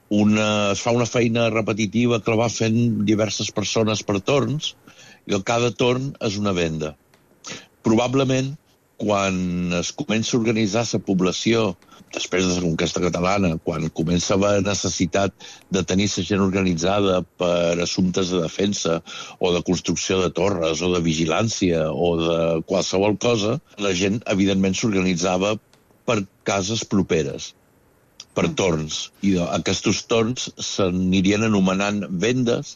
es fa una feina repetitiva que la va fent diverses persones per torns, i cada torn és una venda. Probablement, quan es comença a organitzar la població, després de la conquesta catalana, quan comença a haver necessitat de tenir la gent organitzada per assumptes de defensa, o de construcció de torres, o de vigilància, o de qualsevol cosa, la gent, evidentment, s'organitzava per cases properes, per torns. I aquests torns s'anirien anomenant vendes,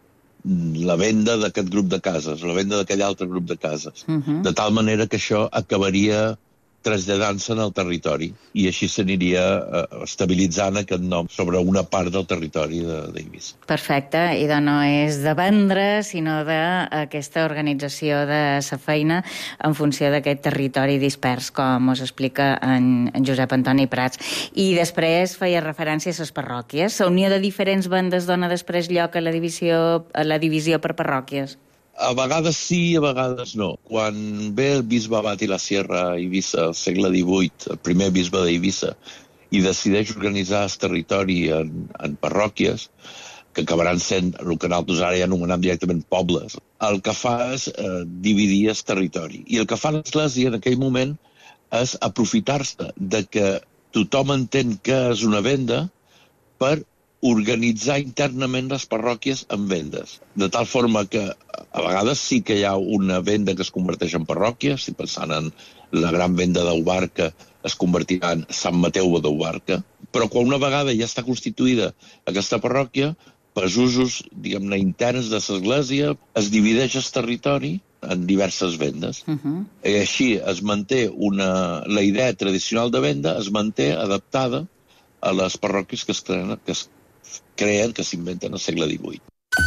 la venda d'aquest grup de cases, la venda d'aquell altre grup de cases. De tal manera que això acabaria traslladant-se en el territori, i així s'aniria estabilitzant aquest nom sobre una part del territori d'Eivissa. Perfecte, i no és de vendre, sinó d'aquesta organització de la feina en funció d'aquest territori dispers, com us explica en Josep Antoni Prats. I després feia referència a les parròquies. La unió de diferents bandes dona després lloc a la divisió per parròquies? A vegades sí, a vegades no. Quan ve el bisbe Abat i la Sierra a Eivissa al segle XVIII, el primer bisbe d'Eivissa, i decideix organitzar el territori en parròquies, que acabaran sent el que nosaltres ara ja anomenem directament pobles, el que fa és dividir el territori. I el que fa l'Església en aquell moment és aprofitar-se de que tothom entén que és una venda per organitzar internament les parròquies en vendes. De tal forma que a vegades sí que hi ha una venda que es converteix en parròquia, estic pensant en la gran venda d'Ubarca, es convertirà en Sant Mateu d'Ubarca, però quan una vegada ja està constituïda aquesta parròquia, per usos, diguem-ne, interns de l'Església, es divideix el territori en diverses vendes. I així es manté la idea tradicional de venda, es manté adaptada a les parròquies que es creen, que s'inventen al segle XVIII.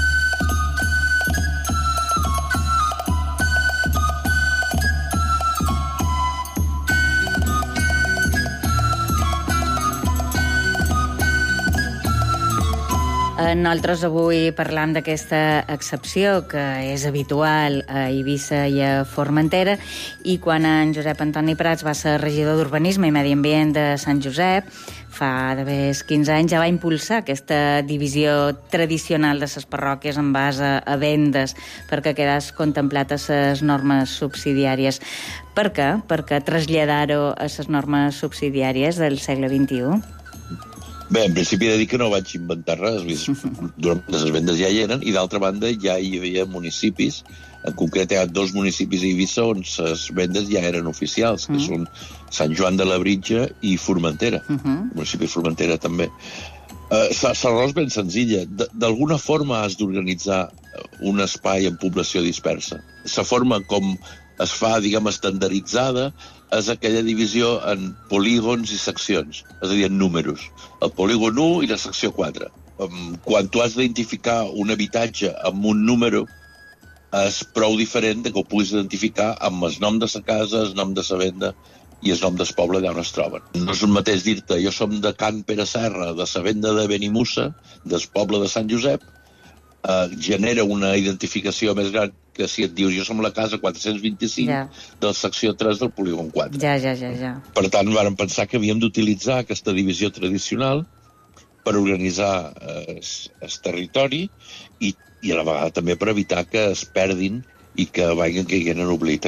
Nosaltres avui parlam d'aquesta excepció que és habitual a Eivissa i a Formentera, i quan en Josep Antoni Prats va ser regidor d'Urbanisme i Medi Ambient de Sant Josep, fa d'haver 15 anys, ja va impulsar aquesta divisió tradicional de les parròquies en base a vendes perquè quedés contemplat a les normes subsidiàries. Per què? Perquè traslladar-ho a les normes subsidiàries del segle XXI? Bé, en principi he de dir que no vaig inventar res. Durant les vendes ja hi eren, i d'altra banda ja hi havia municipis. En concret hi ha 2 municipis a Eivissa on les vendes ja eren oficials, que són Sant Joan de Labritja i Formentera. El municipi de Formentera també. La raó és ben senzilla. D'alguna forma has d'organitzar un espai en població dispersa. La forma com es fa, diguem, estandarditzada és aquella divisió en polígons i seccions, és a dir, en números. El polígon 1 i la secció 4. Quan tu has d'identificar un habitatge amb un número, és prou diferent que ho puguis identificar amb el nom de la casa, el nom de la venda i el nom del poble allà on es troben. No és el mateix dir-te, jo som de Can Pere Serra, de la venda de Benimussa, del poble de Sant Josep, genera una identificació més gran que si et dius jo som la casa 425 de la secció 3 del polígon 4. Ja. Per tant, vàrem pensar que havíem d'utilitzar aquesta divisió tradicional per organitzar el territori i a la vegada també per evitar que es perdin i que vagin caient en oblit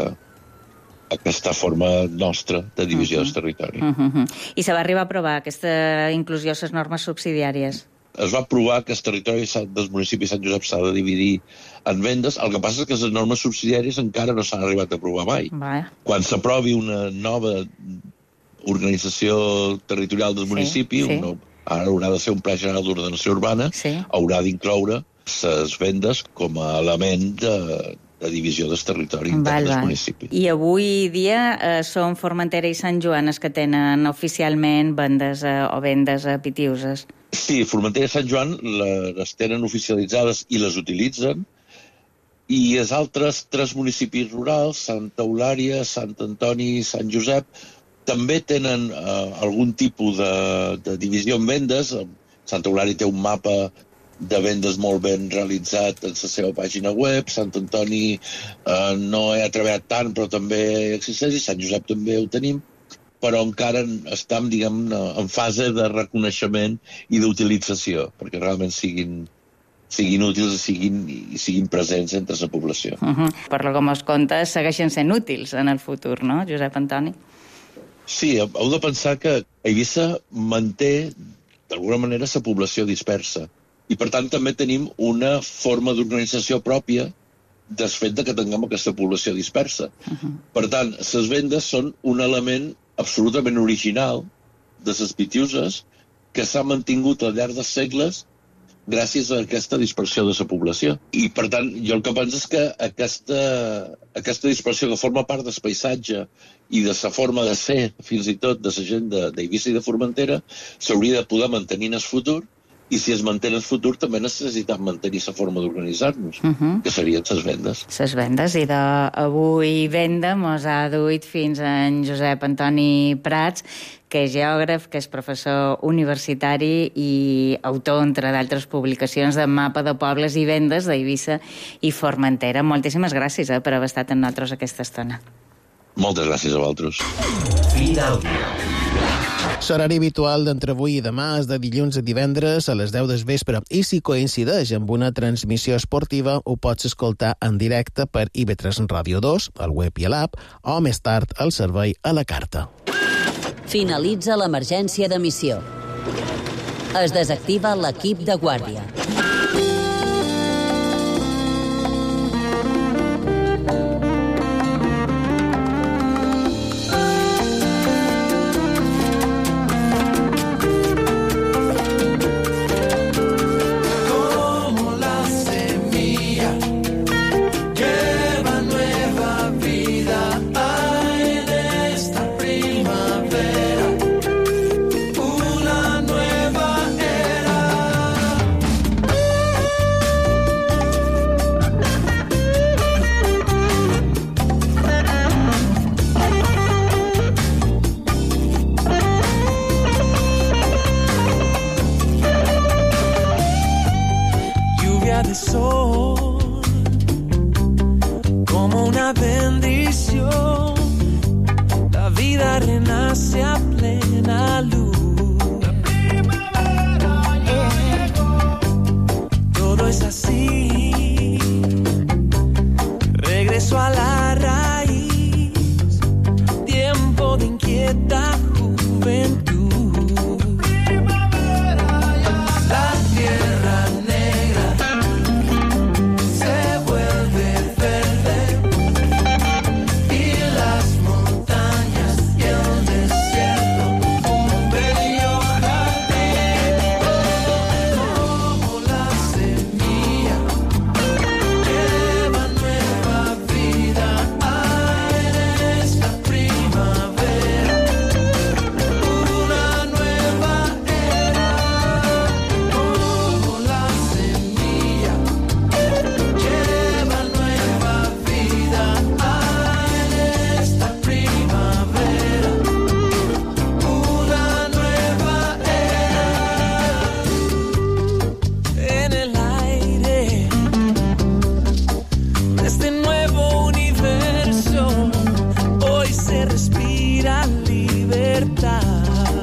aquesta forma nostra de divisió del territori. I se va arribar a aprovar aquesta inclusió a les normes subsidiàries? Es va aprovar que el territori del municipi de Sant Josep s'ha de dividir en vendes. El que passa és que les normes subsidiàries encara no s'han arribat a aprovar mai. Quan s'aprovi una nova organització territorial del municipi, ara haurà de ser un pla general d'ordenació urbana, haurà d'incloure les vendes com a element de divisió del territori intern del municipi. I avui dia són Formentera i Sant Joan els que tenen oficialment vendes o vendes a Pitiuses. Sí, Formentera i Sant Joan les tenen oficialitzades i les utilitzen, i els altres 3 municipis rurals, Santa Eulària, Sant Antoni i Sant Josep, també tenen algun tipus de divisió en vendes. Sant Eulària té un mapa de vendes molt ben realitzat en la seva pàgina web, Sant Antoni no he treballat tant, però també existeix, i Sant Josep també ho tenim, però encara estem, diguem, en fase de reconeixement i d'utilització, perquè realment siguin útils i siguin presents entre la població. Per lo com es compta, segueixen sent útils en el futur, no, Josep Antoni? Sí, heu de pensar que Eivissa manté, d'alguna manera, la població dispersa. I, per tant, també tenim una forma d'organització pròpia del fet que tinguem aquesta població dispersa. Per tant, les vendes són un element absolutament original de les Pitiuses que s'ha mantingut al llarg dels segles gràcies a aquesta dispersió de la població. I, per tant, jo el que penso és que aquesta dispersió que forma part del paisatge i de la forma de ser, fins i tot, de la gent d'Eivissa i de Formentera, s'hauria de poder mantenir en el futur, i si es manté en el futur també necessitem mantenir la forma d'organitzar-nos, que serien les vendes. Les vendes, i d'avui venda mos ha duit fins a en Josep Antoni Prats, que és geògraf, que és professor universitari i autor, entre d'altres publicacions, de mapa de pobles i vendes d'Eivissa i Formentera. Moltíssimes gràcies per haver estat amb nosaltres aquesta estona. Moltes gràcies a vosaltres. Fi d'àudio. L'horari habitual d'entre avui i demà és de dilluns a divendres a les 10 del vespre, i si coincideix amb una transmissió esportiva ho pots escoltar en directe per IB3 Ràdio 2, al web i a l'app, o més tard al servei a la carta. Finalitza l'emergència d'emissió. Es desactiva l'equip de guàrdia. de sol, como una bendición. La vida renace a plena luz. La primavera llegó. Todo es así. Regreso a la raíz. Tiempo de inquieta juventud. respira libertad.